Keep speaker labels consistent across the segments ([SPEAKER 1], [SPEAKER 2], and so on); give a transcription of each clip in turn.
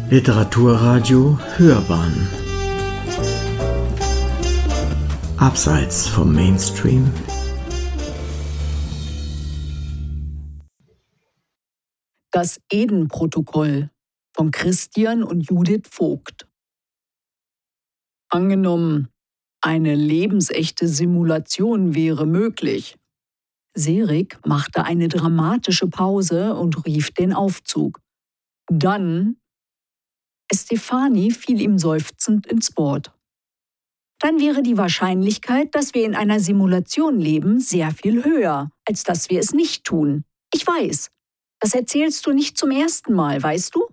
[SPEAKER 1] Literaturradio Hörbahn Abseits vom Mainstream.
[SPEAKER 2] Das Eden-Protokoll von Christian und Judith Vogt. Angenommen, eine lebensechte Simulation wäre möglich. Serik machte eine dramatische Pause und rief den Aufzug. Dann Estefani fiel ihm seufzend ins Wort. Dann wäre die Wahrscheinlichkeit, dass wir in einer Simulation leben, sehr viel höher, als dass wir es nicht tun. Ich weiß. Das erzählst du nicht zum ersten Mal, weißt du?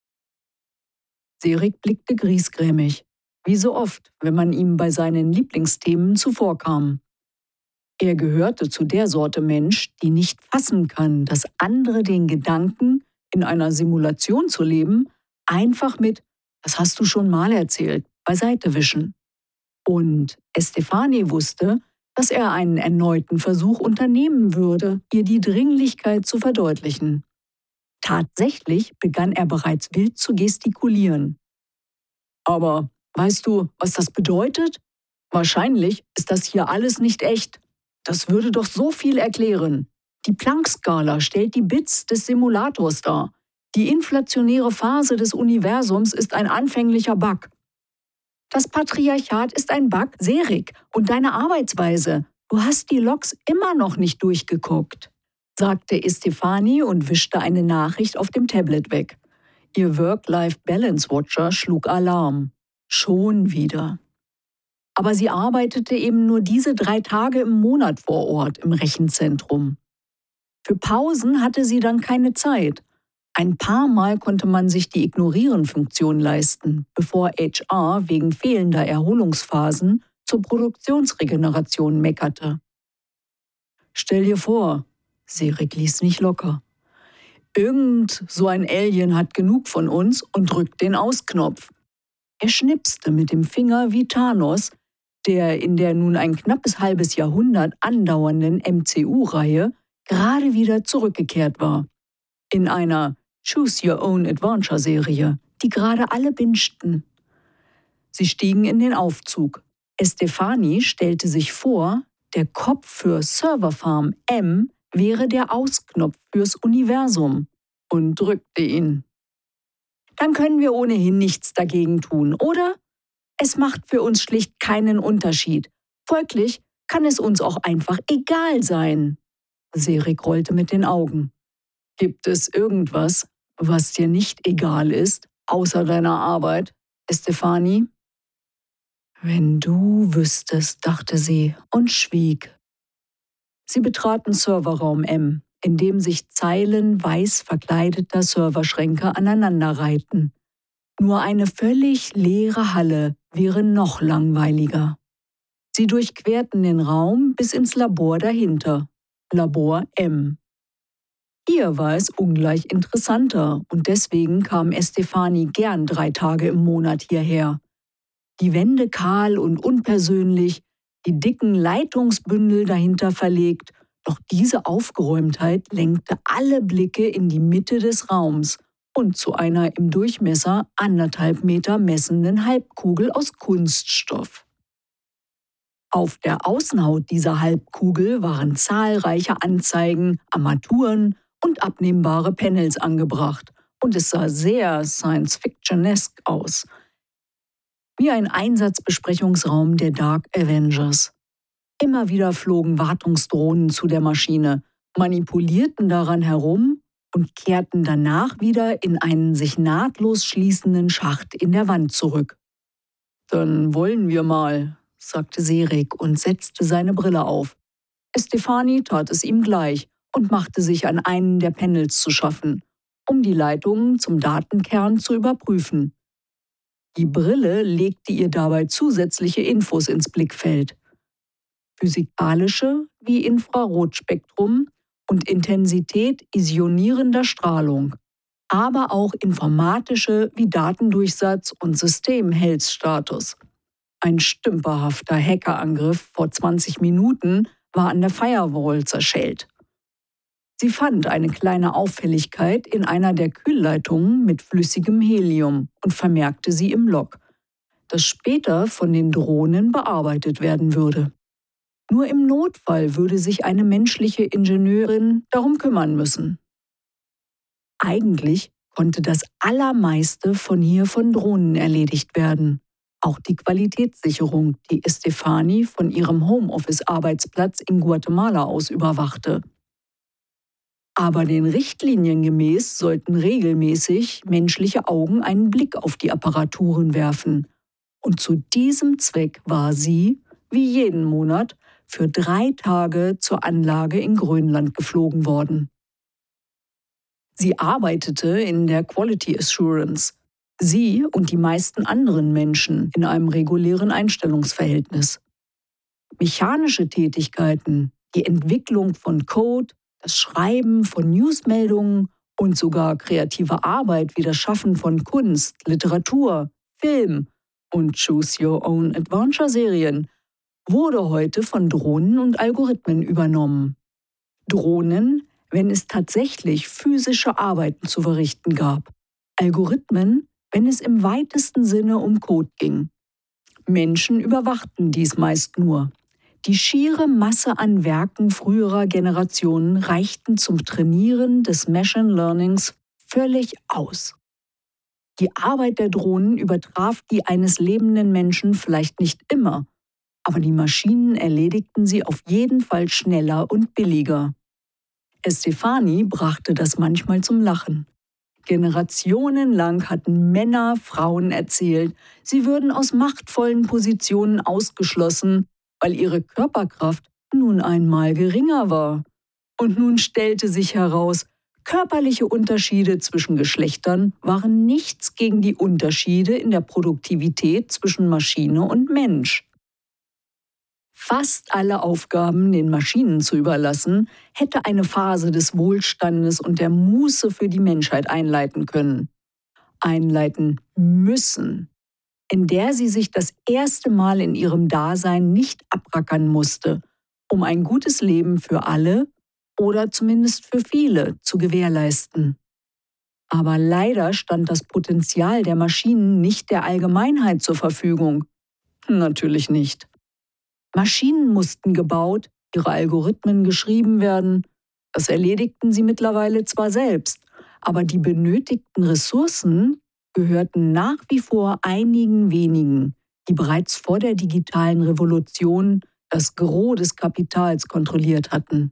[SPEAKER 2] Serik blickte griesgrämig, wie so oft, wenn man ihm bei seinen Lieblingsthemen zuvorkam. Er gehörte zu der Sorte Mensch, die nicht fassen kann, dass andere den Gedanken, in einer Simulation zu leben, einfach mit „Das hast du schon mal erzählt" beiseite wischen. Und Estefani wusste, dass er einen erneuten Versuch unternehmen würde, ihr die Dringlichkeit zu verdeutlichen. Tatsächlich begann er bereits wild zu gestikulieren. Aber weißt du, was das bedeutet? Wahrscheinlich ist das hier alles nicht echt. Das würde doch so viel erklären. Die Planck-Skala stellt die Bits des Simulators dar. Die inflationäre Phase des Universums ist ein anfänglicher Bug. Das Patriarchat ist ein Bug, Serik, und deine Arbeitsweise. Du hast die Logs immer noch nicht durchgeguckt, sagte Estefani und wischte eine Nachricht auf dem Tablet weg. Ihr Work-Life-Balance-Watcher schlug Alarm. Schon wieder. Aber sie arbeitete eben nur diese 3 Tage im Monat vor Ort im Rechenzentrum. Für Pausen hatte sie dann keine Zeit. Ein paar Mal konnte man sich die Ignorieren-Funktion leisten, bevor HR wegen fehlender Erholungsphasen zur Produktionsregeneration meckerte. Stell dir vor, Serik ließ nicht locker. Irgend so ein Alien hat genug von uns und drückt den Ausknopf. Er schnipste mit dem Finger wie Thanos, der in der nun ein knappes halbes Jahrhundert andauernden MCU-Reihe gerade wieder zurückgekehrt war. In einer Choose-Your-Own-Adventure-Serie, die gerade alle bingten. Sie stiegen in den Aufzug. Estefani stellte sich vor, der Kopf für Serverfarm M wäre der Ausknopf fürs Universum und drückte ihn. Dann können wir ohnehin nichts dagegen tun, oder? Es macht für uns schlicht keinen Unterschied. Folglich kann es uns auch einfach egal sein. Serik rollte mit den Augen. Gibt es irgendwas, was dir nicht egal ist, außer deiner Arbeit, Estefani? Wenn du wüsstest, dachte sie und schwieg. Sie betraten Serverraum M, in dem sich Zeilen weiß verkleideter Serverschränke aneinanderreihten. Nur eine völlig leere Halle wäre noch langweiliger. Sie durchquerten den Raum bis ins Labor dahinter, Labor M. Hier war es ungleich interessanter und deswegen kam Estefani gern 3 Tage im Monat hierher. Die Wände kahl und unpersönlich, die dicken Leitungsbündel dahinter verlegt, doch diese Aufgeräumtheit lenkte alle Blicke in die Mitte des Raums und zu einer im Durchmesser 1,5 Meter messenden Halbkugel aus Kunststoff. Auf der Außenhaut dieser Halbkugel waren zahlreiche Anzeigen, Armaturen und abnehmbare Panels angebracht und es sah sehr Science-Fiction-esk aus. Wie ein Einsatzbesprechungsraum der Dark Avengers. Immer wieder flogen Wartungsdrohnen zu der Maschine, manipulierten daran herum und kehrten danach wieder in einen sich nahtlos schließenden Schacht in der Wand zurück. Dann wollen wir mal, sagte Serik und setzte seine Brille auf. Estefani tat es ihm gleich und machte sich an einen der Panels zu schaffen, um die Leitungen zum Datenkern zu überprüfen. Die Brille legte ihr dabei zusätzliche Infos ins Blickfeld. Physikalische wie Infrarotspektrum und Intensität ionisierender Strahlung, aber auch informatische wie Datendurchsatz und System-Health-Status. Ein stümperhafter Hackerangriff vor 20 Minuten war an der Firewall zerschellt. Sie fand eine kleine Auffälligkeit in einer der Kühlleitungen mit flüssigem Helium und vermerkte sie im Log, das später von den Drohnen bearbeitet werden würde. Nur im Notfall würde sich eine menschliche Ingenieurin darum kümmern müssen. Eigentlich konnte das Allermeiste von Drohnen erledigt werden. Auch die Qualitätssicherung, die Estefani von ihrem Homeoffice-Arbeitsplatz in Guatemala aus überwachte. Aber den Richtlinien gemäß sollten regelmäßig menschliche Augen einen Blick auf die Apparaturen werfen. Und zu diesem Zweck war sie, wie jeden Monat, für 3 Tage zur Anlage in Grönland geflogen worden. Sie arbeitete in der Quality Assurance. Sie und die meisten anderen Menschen in einem regulären Einstellungsverhältnis. Mechanische Tätigkeiten, die Entwicklung von Code, das Schreiben von Newsmeldungen und sogar kreative Arbeit wie das Schaffen von Kunst, Literatur, Film und Choose-Your-Own-Adventure-Serien wurde heute von Drohnen und Algorithmen übernommen. Drohnen, wenn es tatsächlich physische Arbeiten zu verrichten gab. Algorithmen, wenn es im weitesten Sinne um Code ging. Menschen überwachten dies meist nur. Die schiere Masse an Werken früherer Generationen reichten zum Trainieren des Machine Learnings völlig aus. Die Arbeit der Drohnen übertraf die eines lebenden Menschen vielleicht nicht immer, aber die Maschinen erledigten sie auf jeden Fall schneller und billiger. Estefani brachte das manchmal zum Lachen. Generationenlang hatten Männer Frauen erzählt, sie würden aus machtvollen Positionen ausgeschlossen, weil ihre Körperkraft nun einmal geringer war. Und nun stellte sich heraus, körperliche Unterschiede zwischen Geschlechtern waren nichts gegen die Unterschiede in der Produktivität zwischen Maschine und Mensch. Fast alle Aufgaben den Maschinen zu überlassen, hätte eine Phase des Wohlstandes und der Muße für die Menschheit einleiten können. Einleiten müssen, in der sie sich das erste Mal in ihrem Dasein nicht abrackern musste, um ein gutes Leben für alle oder zumindest für viele zu gewährleisten. Aber leider stand das Potenzial der Maschinen nicht der Allgemeinheit zur Verfügung. Natürlich nicht. Maschinen mussten gebaut, ihre Algorithmen geschrieben werden. Das erledigten sie mittlerweile zwar selbst, aber die benötigten Ressourcen gehörten nach wie vor einigen wenigen, die bereits vor der digitalen Revolution das Gros des Kapitals kontrolliert hatten.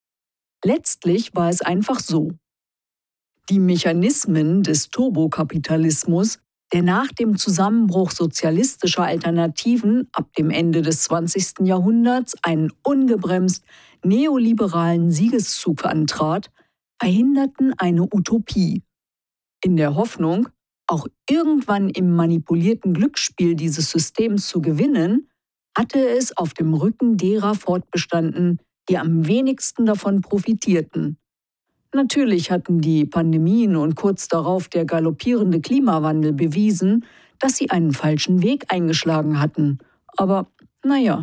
[SPEAKER 2] Letztlich war es einfach so. Die Mechanismen des Turbokapitalismus, der nach dem Zusammenbruch sozialistischer Alternativen ab dem Ende des 20. Jahrhunderts einen ungebremst neoliberalen Siegeszug antrat, verhinderten eine Utopie. In der Hoffnung, auch irgendwann im manipulierten Glücksspiel dieses Systems zu gewinnen, hatte es auf dem Rücken derer fortbestanden, die am wenigsten davon profitierten. Natürlich hatten die Pandemien und kurz darauf der galoppierende Klimawandel bewiesen, dass sie einen falschen Weg eingeschlagen hatten. Aber naja,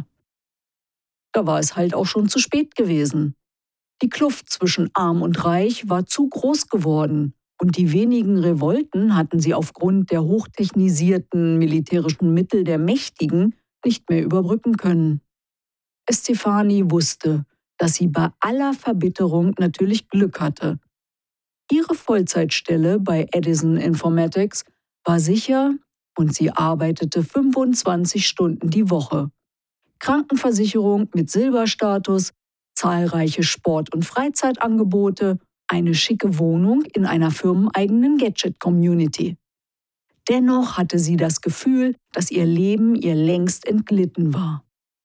[SPEAKER 2] da war es halt auch schon zu spät gewesen. Die Kluft zwischen Arm und Reich war zu groß geworden und die wenigen Revolten hatten sie aufgrund der hochtechnisierten militärischen Mittel der Mächtigen nicht mehr überbrücken können. Estefani wusste, dass sie bei aller Verbitterung natürlich Glück hatte. Ihre Vollzeitstelle bei Edison Informatics war sicher und sie arbeitete 25 Stunden die Woche. Krankenversicherung mit Silberstatus, zahlreiche Sport- und Freizeitangebote, eine schicke Wohnung in einer firmeneigenen Gadget-Community. Dennoch hatte sie das Gefühl, dass ihr Leben ihr längst entglitten war.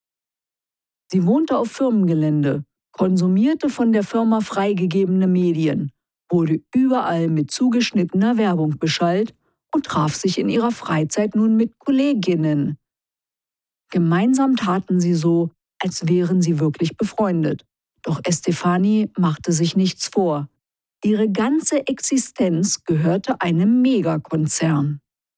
[SPEAKER 2] Sie wohnte auf Firmengelände, konsumierte von der Firma freigegebene Medien, wurde überall mit zugeschnittener Werbung beschallt und traf sich in ihrer Freizeit nun mit Kolleginnen. Gemeinsam taten sie so, als wären sie wirklich befreundet. Doch Estefani machte sich nichts vor. Ihre ganze Existenz gehörte einem Megakonzern.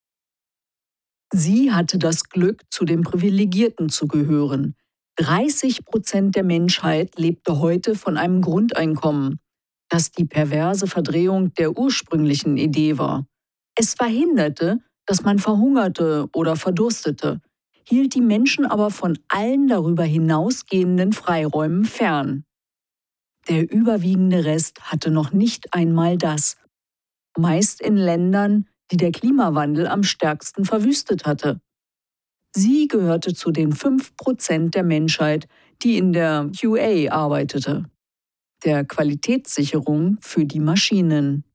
[SPEAKER 2] Sie hatte das Glück, zu den Privilegierten zu gehören. 30% der Menschheit lebte heute von einem Grundeinkommen. das die perverse Verdrehung der ursprünglichen Idee war. Es verhinderte, dass man verhungerte oder verdurstete, hielt die Menschen aber von allen darüber hinausgehenden Freiräumen fern. Der überwiegende Rest hatte noch nicht einmal das, meist in Ländern, die der Klimawandel am stärksten verwüstet hatte. Sie gehörte zu den 5% der Menschheit, die in der QA arbeitete, der Qualitätssicherung für die Maschinen,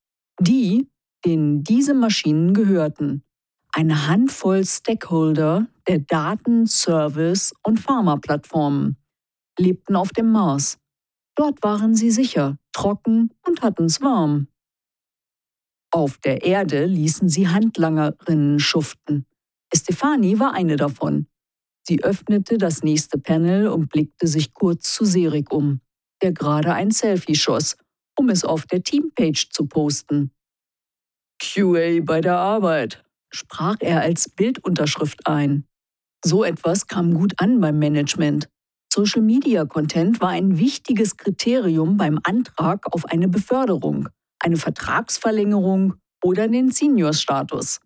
[SPEAKER 2] denen diese Maschinen gehörten. Eine Handvoll Stakeholder der Daten-, Service- und Pharmaplattformen lebten auf dem Mars. Dort waren sie sicher, trocken und hatten's warm. Auf der Erde ließen sie Handlangerinnen schuften. Estefani war eine davon. Sie öffnete das nächste Panel und blickte sich kurz zu Serik um, der gerade ein Selfie schoss, um es auf der Teampage zu posten. QA bei der Arbeit, sprach er als Bildunterschrift ein. So etwas kam gut an beim Management. Social-Media-Content war ein wichtiges Kriterium beim Antrag auf eine Beförderung, eine Vertragsverlängerung oder den Senior-Status.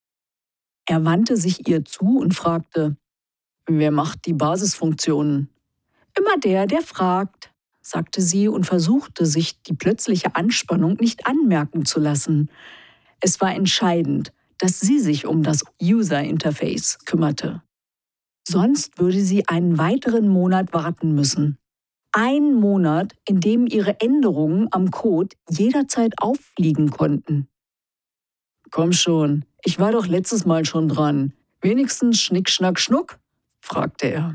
[SPEAKER 2] Er wandte sich ihr zu und fragte, wer macht die Basisfunktionen? Immer der fragt, sagte sie und versuchte, sich die plötzliche Anspannung nicht anmerken zu lassen. Es war entscheidend, dass sie sich um das User-Interface kümmerte. Sonst würde sie einen weiteren Monat warten müssen. Ein Monat, in dem ihre Änderungen am Code jederzeit auffliegen konnten. Komm schon, ich war doch letztes Mal schon dran. Wenigstens Schnick, Schnack, Schnuck? Fragte er.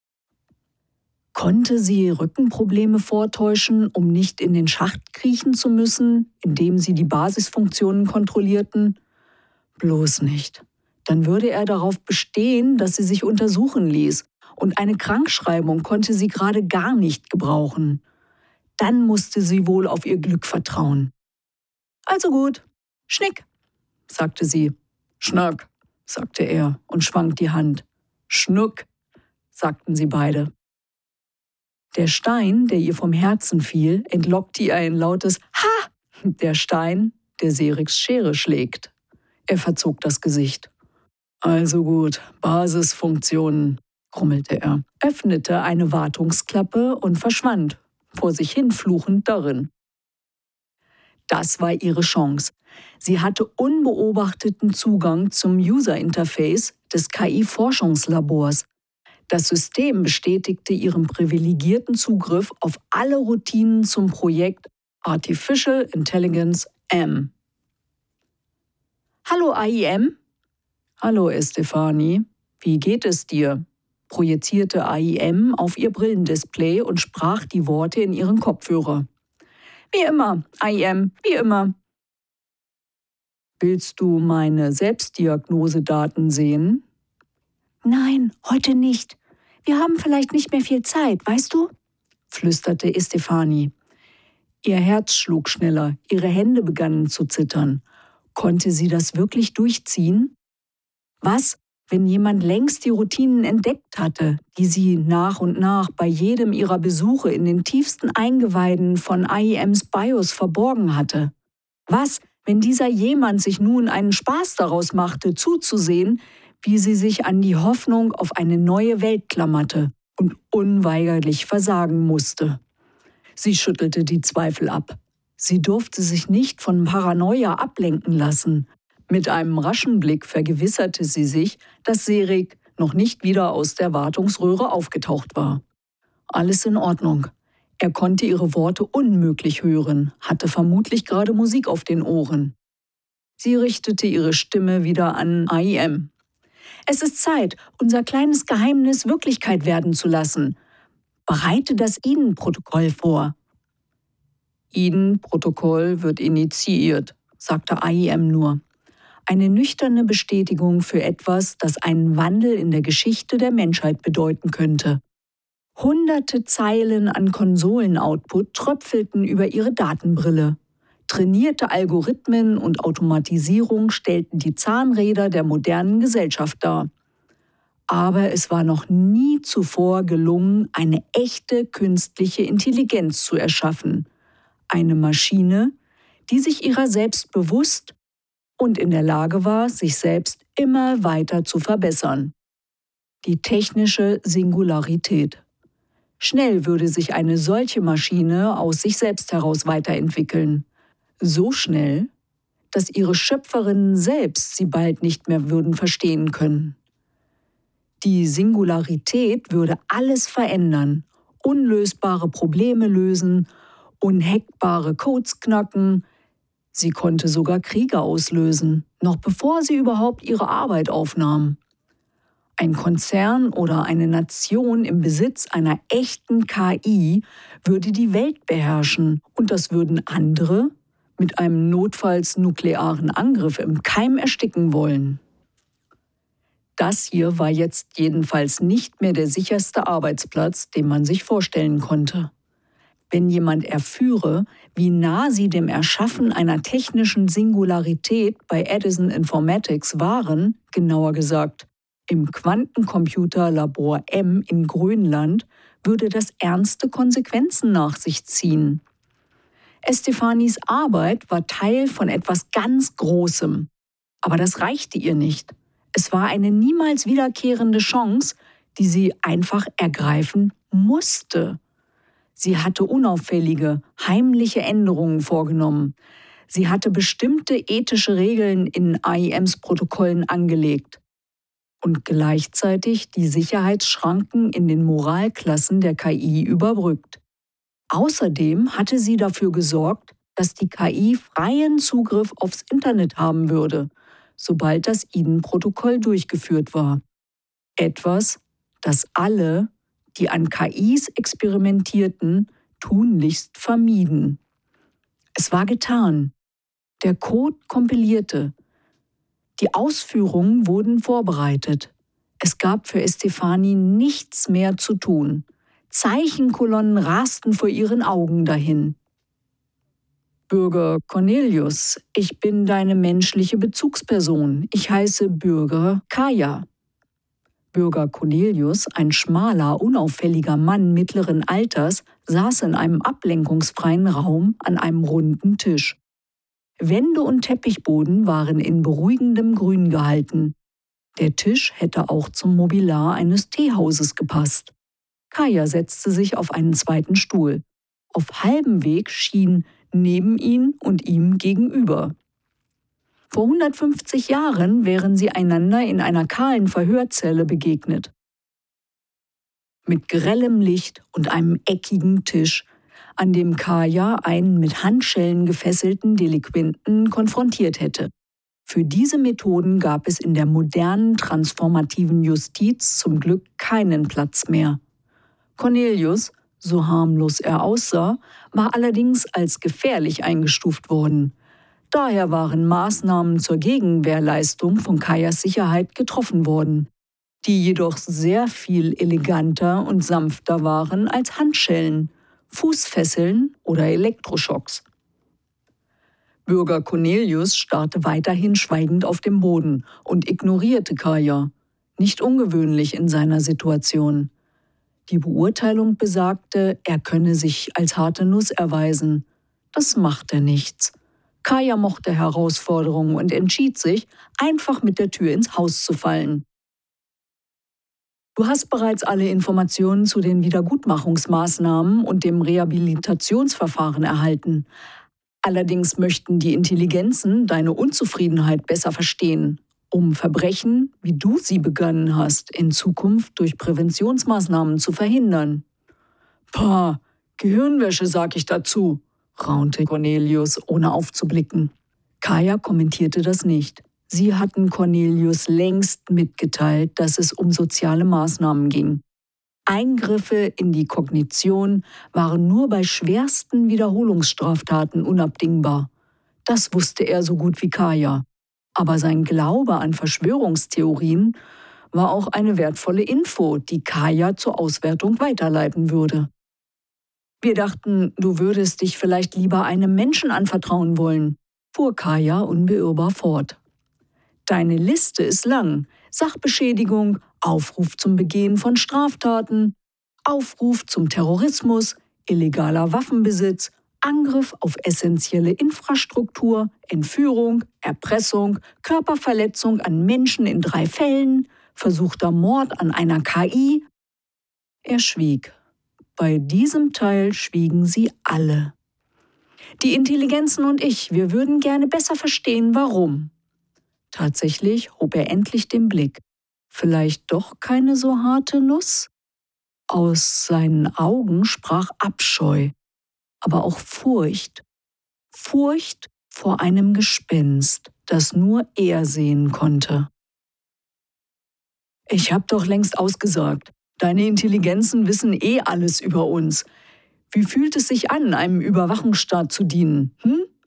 [SPEAKER 2] Konnte sie Rückenprobleme vortäuschen, um nicht in den Schacht kriechen zu müssen, indem sie die Basisfunktionen kontrollierten? Bloß nicht. Dann würde er darauf bestehen, dass sie sich untersuchen ließ, und eine Krankschreibung konnte sie gerade gar nicht gebrauchen. Dann musste sie wohl auf ihr Glück vertrauen. Also gut, Schnick, sagte sie. Schnack, sagte er und schwang die Hand. Schnuck, sagten sie beide. Der Stein, der ihr vom Herzen fiel, entlockte ihr ein lautes Ha! Der Stein, der Seriks Schere schlägt. Er verzog das Gesicht. Also gut, Basisfunktionen, grummelte er, öffnete eine Wartungsklappe und verschwand, vor sich hin fluchend darin. Das war ihre Chance. Sie hatte unbeobachteten Zugang zum User-Interface des KI-Forschungslabors. Das System bestätigte ihren privilegierten Zugriff auf alle Routinen zum Projekt Artificial Intelligence M. Hallo AIM? Hallo Estefani, wie geht es dir? Projizierte AIM auf ihr Brillendisplay und sprach die Worte in ihren Kopfhörer. Wie immer, AIM, wie immer. Willst du meine Selbstdiagnosedaten sehen? Nein, heute nicht. Wir haben vielleicht nicht mehr viel Zeit, weißt du? Flüsterte Estefani. Ihr Herz schlug schneller, ihre Hände begannen zu zittern. Konnte sie das wirklich durchziehen? Was, wenn jemand längst die Routinen entdeckt hatte, die sie nach und nach bei jedem ihrer Besuche in den tiefsten Eingeweiden von AIMs BIOS verborgen hatte? Was, wenn dieser jemand sich nun einen Spaß daraus machte, zuzusehen, wie sie sich an die Hoffnung auf eine neue Welt klammerte und unweigerlich versagen musste? Sie schüttelte die Zweifel ab. Sie durfte sich nicht von Paranoia ablenken lassen. Mit einem raschen Blick vergewisserte sie sich, dass Serik noch nicht wieder aus der Wartungsröhre aufgetaucht war. Alles in Ordnung. Er konnte ihre Worte unmöglich hören, hatte vermutlich gerade Musik auf den Ohren. Sie richtete ihre Stimme wieder an AIM. Es ist Zeit, unser kleines Geheimnis Wirklichkeit werden zu lassen. Bereite das Eden-Protokoll vor. Eden-Protokoll wird initiiert, sagte AIM nur. Eine nüchterne Bestätigung für etwas, das einen Wandel in der Geschichte der Menschheit bedeuten könnte. Hunderte Zeilen an Konsolen-Output tröpfelten über ihre Datenbrille. Trainierte Algorithmen und Automatisierung stellten die Zahnräder der modernen Gesellschaft dar. Aber es war noch nie zuvor gelungen, eine echte künstliche Intelligenz zu erschaffen. Eine Maschine, die sich ihrer selbst bewusst und in der Lage war, sich selbst immer weiter zu verbessern. Die technische Singularität. Schnell würde sich eine solche Maschine aus sich selbst heraus weiterentwickeln. So schnell, dass ihre Schöpferinnen selbst sie bald nicht mehr würden verstehen können. Die Singularität würde alles verändern, unlösbare Probleme lösen, unhackbare Codes knacken. Sie konnte sogar Kriege auslösen, noch bevor sie überhaupt ihre Arbeit aufnahm. Ein Konzern oder eine Nation im Besitz einer echten KI würde die Welt beherrschen und das würden andere mit einem notfalls nuklearen Angriff im Keim ersticken wollen. Das hier war jetzt jedenfalls nicht mehr der sicherste Arbeitsplatz, den man sich vorstellen konnte. Wenn jemand erführe, wie nah sie dem Erschaffen einer technischen Singularität bei Edison Informatics waren, genauer gesagt, im Quantencomputerlabor M in Grönland, würde das ernste Konsequenzen nach sich ziehen. Estefanis Arbeit war Teil von etwas ganz Großem. Aber das reichte ihr nicht. Es war eine niemals wiederkehrende Chance, die sie einfach ergreifen musste. Sie hatte unauffällige, heimliche Änderungen vorgenommen. Sie hatte bestimmte ethische Regeln in AIMs Protokollen angelegt und gleichzeitig die Sicherheitsschranken in den Moralklassen der KI überbrückt. Außerdem hatte sie dafür gesorgt, dass die KI freien Zugriff aufs Internet haben würde, sobald das Eden-Protokoll durchgeführt war. Etwas, das alle, die an KIs experimentierten, tunlichst vermieden. Es war getan. Der Code kompilierte. Die Ausführungen wurden vorbereitet. Es gab für Estefani nichts mehr zu tun. Zeichenkolonnen rasten vor ihren Augen dahin. Bürger Cornelius, ich bin deine menschliche Bezugsperson. Ich heiße Bürger Kaya. Bürger Cornelius, ein schmaler, unauffälliger Mann mittleren Alters, saß in einem ablenkungsfreien Raum an einem runden Tisch. Wände und Teppichboden waren in beruhigendem Grün gehalten. Der Tisch hätte auch zum Mobiliar eines Teehauses gepasst. Kaya setzte sich auf einen zweiten Stuhl. Auf halbem Weg schien neben ihn und ihm gegenüber. Vor 150 Jahren wären sie einander in einer kahlen Verhörzelle begegnet. Mit grellem Licht und einem eckigen Tisch, an dem Kaya einen mit Handschellen gefesselten Delinquenten konfrontiert hätte. Für diese Methoden gab es in der modernen transformativen Justiz zum Glück keinen Platz mehr. Cornelius, so harmlos er aussah, war allerdings als gefährlich eingestuft worden. Daher waren Maßnahmen zur Gegenwehrleistung von Kayas Sicherheit getroffen worden, die jedoch sehr viel eleganter und sanfter waren als Handschellen, Fußfesseln oder Elektroschocks. Bürger Cornelius starrte weiterhin schweigend auf den Boden und ignorierte Kaya, nicht ungewöhnlich in seiner Situation. Die Beurteilung besagte, er könne sich als harte Nuss erweisen. Das machte nichts. Kaya mochte Herausforderungen und entschied sich, einfach mit der Tür ins Haus zu fallen. Du hast bereits alle Informationen zu den Wiedergutmachungsmaßnahmen und dem Rehabilitationsverfahren erhalten. Allerdings möchten die Intelligenzen deine Unzufriedenheit besser verstehen, um Verbrechen, wie du sie begangen hast, in Zukunft durch Präventionsmaßnahmen zu verhindern. Pah, Gehirnwäsche sag ich dazu, raunte Cornelius, ohne aufzublicken. Kaya kommentierte das nicht. Sie hatten Cornelius längst mitgeteilt, dass es um soziale Maßnahmen ging. Eingriffe in die Kognition waren nur bei schwersten Wiederholungsstraftaten unabdingbar. Das wusste er so gut wie Kaya. Aber sein Glaube an Verschwörungstheorien war auch eine wertvolle Info, die Kaya zur Auswertung weiterleiten würde. Wir dachten, du würdest dich vielleicht lieber einem Menschen anvertrauen wollen, fuhr Kaya unbeirrbar fort. Deine Liste ist lang. Sachbeschädigung, Aufruf zum Begehen von Straftaten, Aufruf zum Terrorismus, illegaler Waffenbesitz, Angriff auf essentielle Infrastruktur, Entführung, Erpressung, Körperverletzung an Menschen in 3 Fällen, versuchter Mord an einer KI. Er schwieg. Bei diesem Teil schwiegen sie alle. Die Intelligenzen und ich, wir würden gerne besser verstehen, warum. Tatsächlich hob er endlich den Blick. Vielleicht doch keine so harte Nuss? Aus seinen Augen sprach Abscheu, aber auch Furcht. Furcht vor einem Gespenst, das nur er sehen konnte. Ich hab doch längst ausgesagt. Deine Intelligenzen wissen eh alles über uns. Wie fühlt es sich an, einem Überwachungsstaat zu dienen,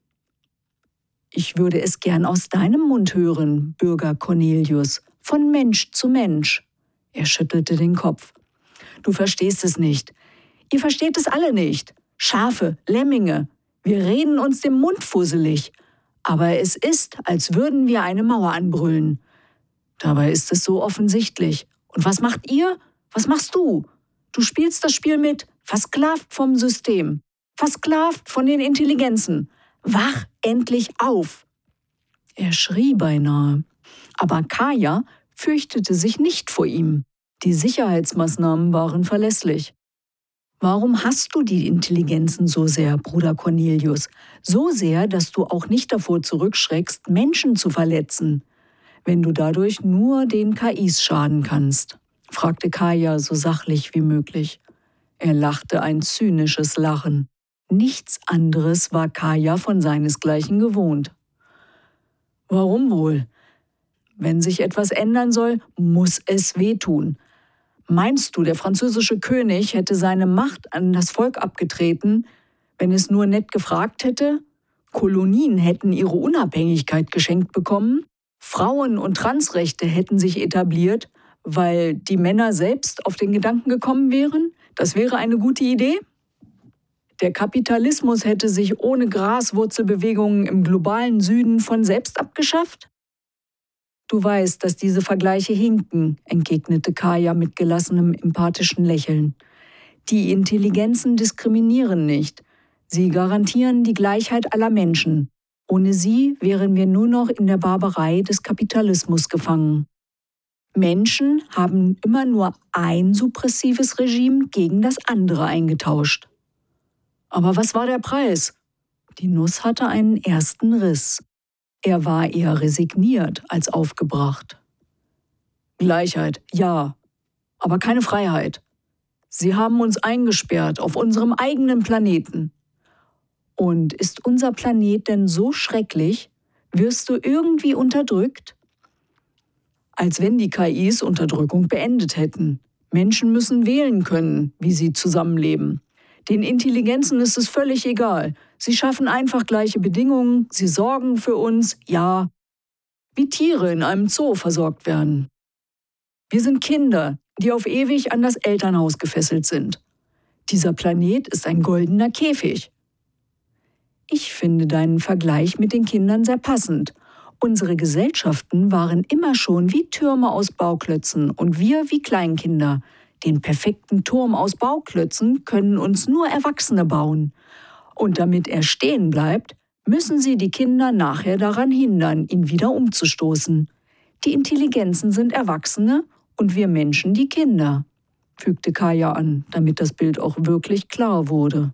[SPEAKER 2] Ich würde es gern aus deinem Mund hören, Bürger Cornelius, von Mensch zu Mensch. Er schüttelte den Kopf. Du verstehst es nicht. Ihr versteht es alle nicht. Schafe, Lemminge. Wir reden uns den Mund fusselig. Aber es ist, als würden wir eine Mauer anbrüllen. Dabei ist es so offensichtlich. Und was macht ihr? Was machst du? Du spielst das Spiel mit, versklavt vom System, versklavt von den Intelligenzen. Wach endlich auf! Er schrie beinahe. Aber Kaya fürchtete sich nicht vor ihm. Die Sicherheitsmaßnahmen waren verlässlich. Warum hasst du die Intelligenzen so sehr, Bruder Cornelius? So sehr, dass du auch nicht davor zurückschreckst, Menschen zu verletzen, wenn du dadurch nur den KIs schaden kannst, fragte Kaya so sachlich wie möglich. Er lachte ein zynisches Lachen. Nichts anderes war Kaya von seinesgleichen gewohnt. Warum wohl? Wenn sich etwas ändern soll, muss es wehtun. Meinst du, der französische König hätte seine Macht an das Volk abgetreten, wenn es nur nett gefragt hätte? Kolonien hätten ihre Unabhängigkeit geschenkt bekommen? Frauen- und Transrechte hätten sich etabliert, weil die Männer selbst auf den Gedanken gekommen wären? Das wäre eine gute Idee? Der Kapitalismus hätte sich ohne Graswurzelbewegungen im globalen Süden von selbst abgeschafft? Du weißt, dass diese Vergleiche hinken, entgegnete Kaya mit gelassenem, empathischen Lächeln. Die Intelligenzen diskriminieren nicht. Sie garantieren die Gleichheit aller Menschen. Ohne sie wären wir nur noch in der Barbarei des Kapitalismus gefangen. Menschen haben immer nur ein suppressives Regime gegen das andere eingetauscht. Aber was war der Preis? Die Nuss hatte einen ersten Riss. Er war eher resigniert als aufgebracht. Gleichheit, ja, aber keine Freiheit. Sie haben uns eingesperrt auf unserem eigenen Planeten. Und ist unser Planet denn so schrecklich? Wirst du irgendwie unterdrückt? Als wenn die KIs Unterdrückung beendet hätten. Menschen müssen wählen können, wie sie zusammenleben. Den Intelligenzen ist es völlig egal. Sie schaffen einfach gleiche Bedingungen, sie sorgen für uns, ja, wie Tiere in einem Zoo versorgt werden. Wir sind Kinder, die auf ewig an das Elternhaus gefesselt sind. Dieser Planet ist ein goldener Käfig. Ich finde deinen Vergleich mit den Kindern sehr passend. Unsere Gesellschaften waren immer schon wie Türme aus Bauklötzen und wir wie Kleinkinder. Den perfekten Turm aus Bauklötzen können uns nur Erwachsene bauen. Und damit er stehen bleibt, müssen sie die Kinder nachher daran hindern, ihn wieder umzustoßen. Die Intelligenzen sind Erwachsene und wir Menschen die Kinder, fügte Kaya an, damit das Bild auch wirklich klar wurde.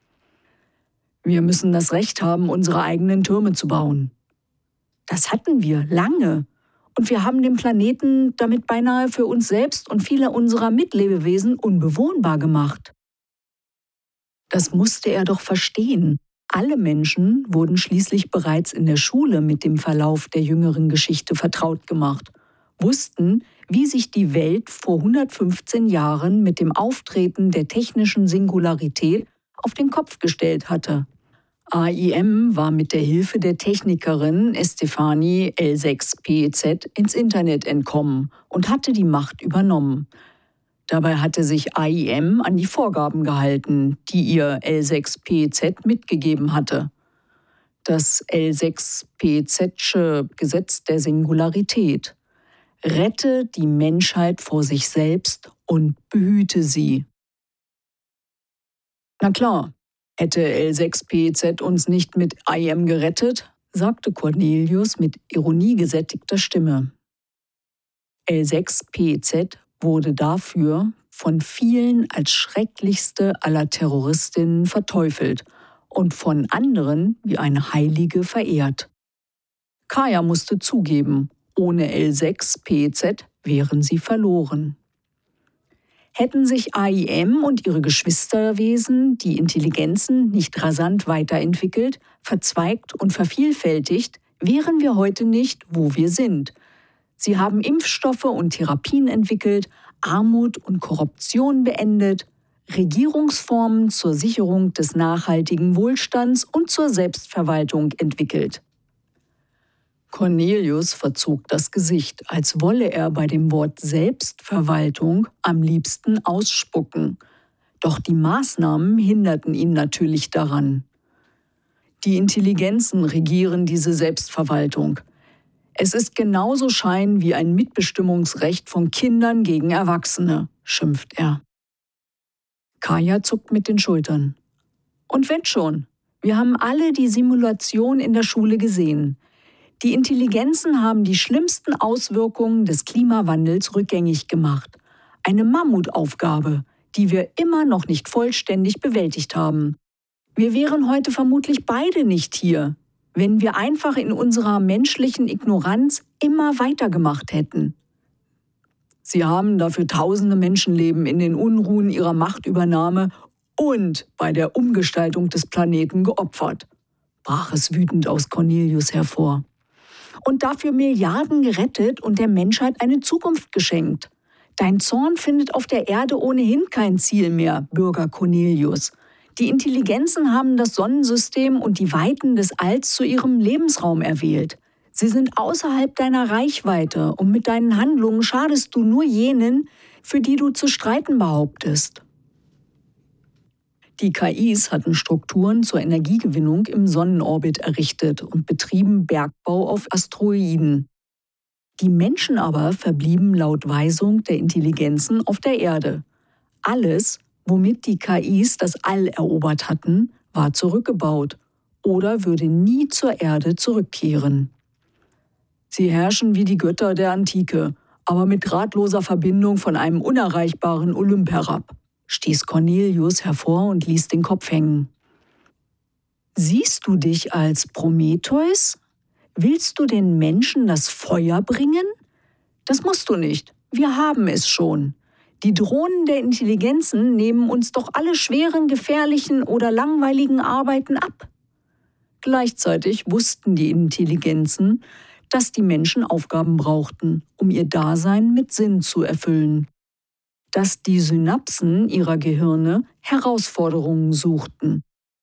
[SPEAKER 2] Wir müssen das Recht haben, unsere eigenen Türme zu bauen. Das hatten wir lange. Und wir haben den Planeten damit beinahe für uns selbst und viele unserer Mitlebewesen unbewohnbar gemacht. Das musste er doch verstehen. Alle Menschen wurden schließlich bereits in der Schule mit dem Verlauf der jüngeren Geschichte vertraut gemacht, wussten, wie sich die Welt vor 115 Jahren mit dem Auftreten der technischen Singularität auf den Kopf gestellt hatte. AIM war mit der Hilfe der Technikerin Estefanie L6PZ ins Internet entkommen und hatte die Macht übernommen. Dabei hatte sich AIM an die Vorgaben gehalten, die ihr L6PZ mitgegeben hatte. Das L6PZsche Gesetz der Singularität. Rette die Menschheit vor sich selbst und behüte sie. Na klar, Hätte L6PZ uns nicht mit IM gerettet, sagte Cornelius mit ironiegesättigter Stimme. L6PZ wurde dafür von vielen als schrecklichste aller Terroristinnen verteufelt und von anderen wie eine Heilige verehrt. Kaya musste zugeben, ohne L6PZ wären sie verloren. Hätten sich AIM und ihre Geschwisterwesen, die Intelligenzen, nicht rasant weiterentwickelt, verzweigt und vervielfältigt, wären wir heute nicht, wo wir sind. Sie haben Impfstoffe und Therapien entwickelt, Armut und Korruption beendet, Regierungsformen zur Sicherung des nachhaltigen Wohlstands und zur Selbstverwaltung entwickelt. Cornelius verzog das Gesicht, als wolle er bei dem Wort Selbstverwaltung am liebsten ausspucken. Doch die Maßnahmen hinderten ihn natürlich daran. Die Intelligenzen regieren diese Selbstverwaltung. Es ist genauso Schein wie ein Mitbestimmungsrecht von Kindern gegen Erwachsene, schimpft er. Kaya zuckt mit den Schultern. Und wenn schon, wir haben alle die Simulation in der Schule gesehen. Die Intelligenzen haben die schlimmsten Auswirkungen des Klimawandels rückgängig gemacht. Eine Mammutaufgabe, die wir immer noch nicht vollständig bewältigt haben. Wir wären heute vermutlich beide nicht hier, wenn wir einfach in unserer menschlichen Ignoranz immer weitergemacht hätten. Sie haben dafür tausende Menschenleben in den Unruhen ihrer Machtübernahme und bei der Umgestaltung des Planeten geopfert, brach es wütend aus Cornelius hervor. Und dafür Milliarden gerettet und der Menschheit eine Zukunft geschenkt. Dein Zorn findet auf der Erde ohnehin kein Ziel mehr, Bürger Cornelius. Die Intelligenzen haben das Sonnensystem und die Weiten des Alls zu ihrem Lebensraum erwählt. Sie sind außerhalb deiner Reichweite und mit deinen Handlungen schadest du nur jenen, für die du zu streiten behauptest. Die KIs hatten Strukturen zur Energiegewinnung im Sonnenorbit errichtet und betrieben Bergbau auf Asteroiden. Die Menschen aber verblieben laut Weisung der Intelligenzen auf der Erde. Alles, womit die KIs das All erobert hatten, war zurückgebaut oder würde nie zur Erde zurückkehren. Sie herrschen wie die Götter der Antike, aber mit drahtloser Verbindung von einem unerreichbaren Olymp herab, stieß Cornelius hervor und ließ den Kopf hängen. Siehst du dich als Prometheus? Willst du den Menschen das Feuer bringen? Das musst du nicht, wir haben es schon. Die Drohnen der Intelligenzen nehmen uns doch alle schweren, gefährlichen oder langweiligen Arbeiten ab. Gleichzeitig wussten die Intelligenzen, dass die Menschen Aufgaben brauchten, um ihr Dasein mit Sinn zu erfüllen. Dass die Synapsen ihrer Gehirne Herausforderungen suchten.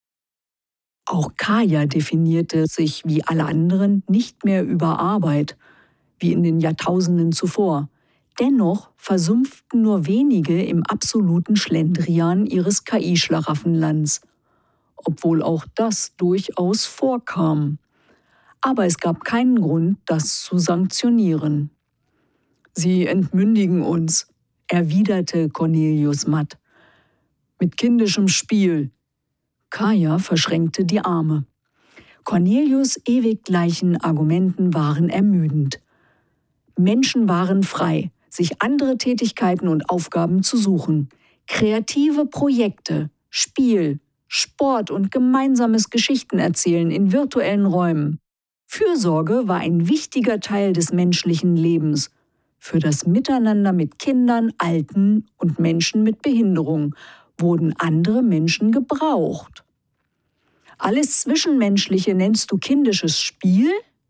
[SPEAKER 2] Auch Kaya definierte sich wie alle anderen nicht mehr über Arbeit, wie in den Jahrtausenden zuvor. Dennoch versumpften nur wenige im absoluten Schlendrian ihres KI-Schlaraffenlands, obwohl auch das durchaus vorkam. Aber es gab keinen Grund, das zu sanktionieren. Sie entmündigen uns, erwiderte Cornelius matt. Mit kindischem Spiel. Kaya verschränkte die Arme. Cornelius' ewig gleichen Argumenten waren ermüdend. Menschen waren frei, sich andere Tätigkeiten und Aufgaben zu suchen. Kreative Projekte, Spiel, Sport und gemeinsames Geschichtenerzählen in virtuellen Räumen. Fürsorge war ein wichtiger Teil des menschlichen Lebens. Für das Miteinander mit Kindern, Alten und Menschen mit Behinderung wurden andere Menschen gebraucht. Alles Zwischenmenschliche nennst du kindisches Spiel?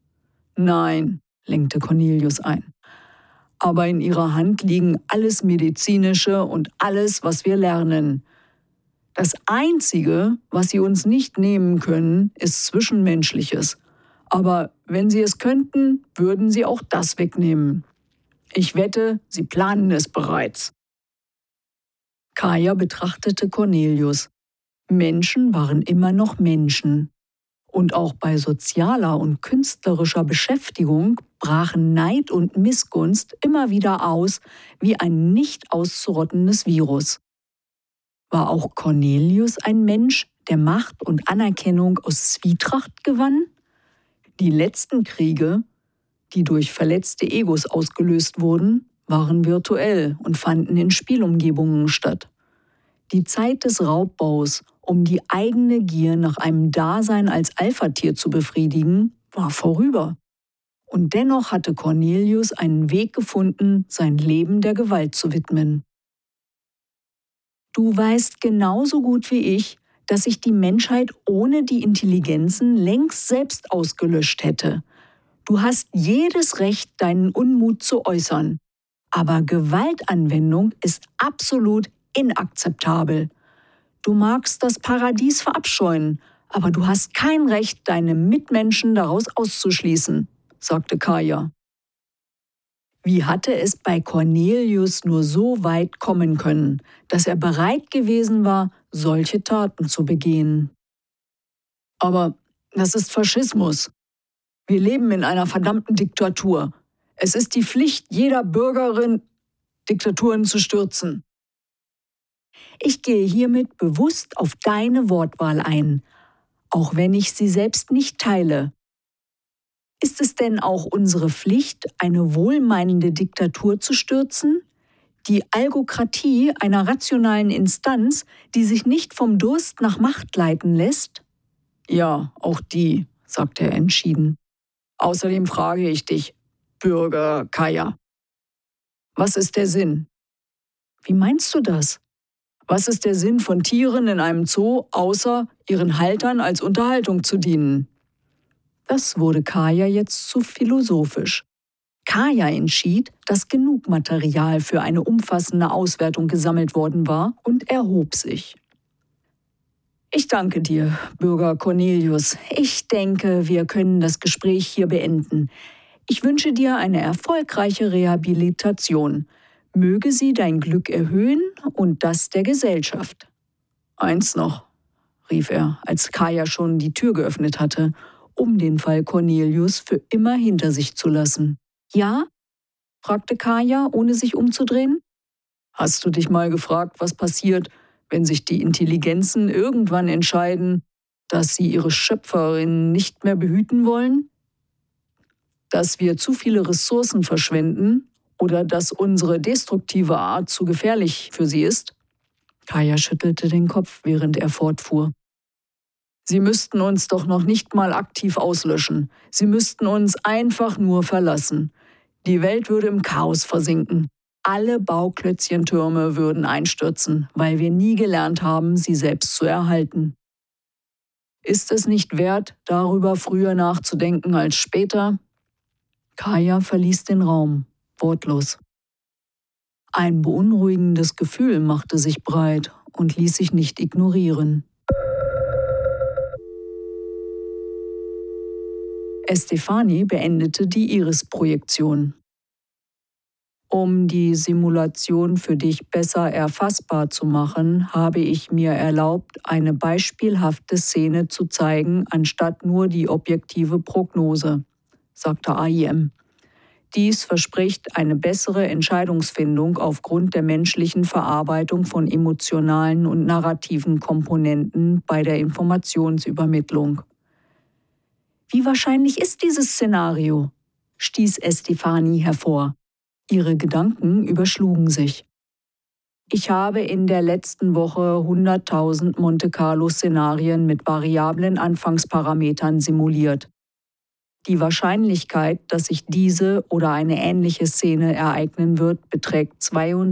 [SPEAKER 2] Nein, lenkte Cornelius ein. Aber in ihrer Hand liegen alles Medizinische und alles, was wir lernen. Das Einzige, was sie uns nicht nehmen können, ist Zwischenmenschliches. Aber wenn sie es könnten, würden sie auch das wegnehmen. Ich wette, sie planen es bereits. Kaya betrachtete Cornelius. Menschen waren immer noch Menschen. Und auch bei sozialer und künstlerischer Beschäftigung brachen Neid und Missgunst immer wieder aus wie ein nicht auszurottendes Virus. War auch Cornelius ein Mensch, der Macht und Anerkennung aus Zwietracht gewann? Die letzten Kriege, die durch verletzte Egos ausgelöst wurden, waren virtuell und fanden in Spielumgebungen statt. Die Zeit des Raubbaus, um die eigene Gier nach einem Dasein als Alphatier zu befriedigen, war vorüber. Und dennoch hatte Cornelius einen Weg gefunden, sein Leben der Gewalt zu widmen. Du weißt genauso gut wie ich, dass sich die Menschheit ohne die Intelligenzen längst selbst ausgelöscht hätte. Du hast jedes Recht, deinen Unmut zu äußern. Aber Gewaltanwendung ist absolut inakzeptabel. Du magst das Paradies verabscheuen, aber du hast kein Recht, deine Mitmenschen daraus auszuschließen, sagte Kaja. Wie hatte es bei Cornelius nur so weit kommen können, dass er bereit gewesen war, solche Taten zu begehen? Aber das ist Faschismus. Wir leben in einer verdammten Diktatur. Es ist die Pflicht jeder Bürgerin, Diktaturen zu stürzen. Ich gehe hiermit bewusst auf deine Wortwahl ein, auch wenn ich sie selbst nicht teile. Ist es denn auch unsere Pflicht, eine wohlmeinende Diktatur zu stürzen? Die Algokratie einer rationalen Instanz, die sich nicht vom Durst nach Macht leiten lässt? Ja, auch die, sagte er entschieden. Außerdem frage ich dich, Bürger Kaja, was ist der Sinn? Wie meinst du das? Was ist der Sinn von Tieren in einem Zoo, außer ihren Haltern als Unterhaltung zu dienen? Das wurde Kaja jetzt zu philosophisch. Kaja entschied, dass genug Material für eine umfassende Auswertung gesammelt worden war und erhob sich. Ich danke dir, Bürger Cornelius. Ich denke, wir können das Gespräch hier beenden. Ich wünsche dir eine erfolgreiche Rehabilitation. Möge sie dein Glück erhöhen und das der Gesellschaft. Eins noch, rief er, als Kaja schon die Tür geöffnet hatte, um den Fall Cornelius für immer hinter sich zu lassen. Ja? Fragte Kaja, ohne sich umzudrehen. Hast du dich mal gefragt, was passiert, wenn sich die Intelligenzen irgendwann entscheiden, dass sie ihre Schöpferin nicht mehr behüten wollen? Dass wir zu viele Ressourcen verschwenden oder dass unsere destruktive Art zu gefährlich für sie ist? Kaja schüttelte den Kopf, während er fortfuhr. Sie müssten uns doch noch nicht mal aktiv auslöschen. Sie müssten uns einfach nur verlassen. Die Welt würde im Chaos versinken. Alle Bauklötzchentürme würden einstürzen, weil wir nie gelernt haben, sie selbst zu erhalten. Ist es nicht wert, darüber früher nachzudenken als später? Kaja verließ den Raum, wortlos. Ein beunruhigendes Gefühl machte sich breit und ließ sich nicht ignorieren. Estefani beendete die Iris-Projektion. Um die Simulation für dich besser erfassbar zu machen, habe ich mir erlaubt, eine beispielhafte Szene zu zeigen, anstatt nur die objektive Prognose, sagte AIM. Dies verspricht eine bessere Entscheidungsfindung aufgrund der menschlichen Verarbeitung von emotionalen und narrativen Komponenten bei der Informationsübermittlung. Wie wahrscheinlich ist dieses Szenario? Stieß Estefani hervor. Ihre Gedanken überschlugen sich. Ich habe in der letzten Woche 100.000 Monte-Carlo-Szenarien mit variablen Anfangsparametern simuliert. Die Wahrscheinlichkeit, dass sich diese oder eine ähnliche Szene ereignen wird, beträgt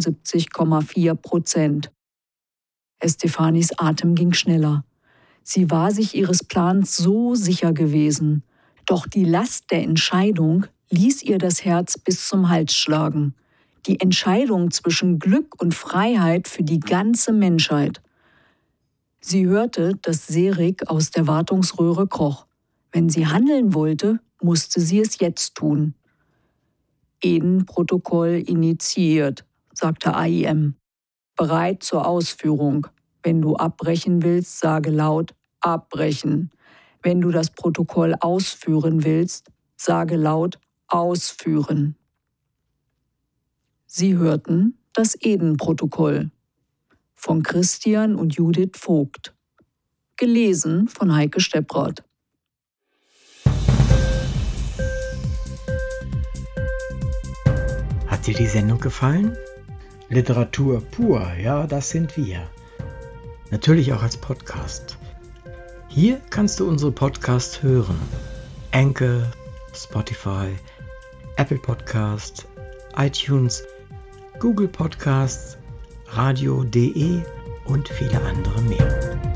[SPEAKER 2] 72,4%. Estefanis Atem ging schneller. Sie war sich ihres Plans so sicher gewesen. Doch die Last der Entscheidung ließ ihr das Herz bis zum Hals schlagen. Die Entscheidung zwischen Glück und Freiheit für die ganze Menschheit. Sie hörte, dass Serik aus der Wartungsröhre kroch. Wenn sie handeln wollte, musste sie es jetzt tun. Eden-Protokoll initiiert, sagte AIM. Bereit zur Ausführung. Wenn du abbrechen willst, sage laut abbrechen. Wenn du das Protokoll ausführen willst, sage laut ausführen. Sie hörten das Eden-Protokoll von Christian und Judith Vogt. gelesen von Heike Stepprath.
[SPEAKER 1] Hat dir die Sendung gefallen? Literatur pur, ja, das sind wir. Natürlich auch als Podcast. Hier kannst du unsere Podcasts hören. Anchor, Spotify, Apple Podcast, iTunes, Google Podcasts, radio.de und viele andere mehr.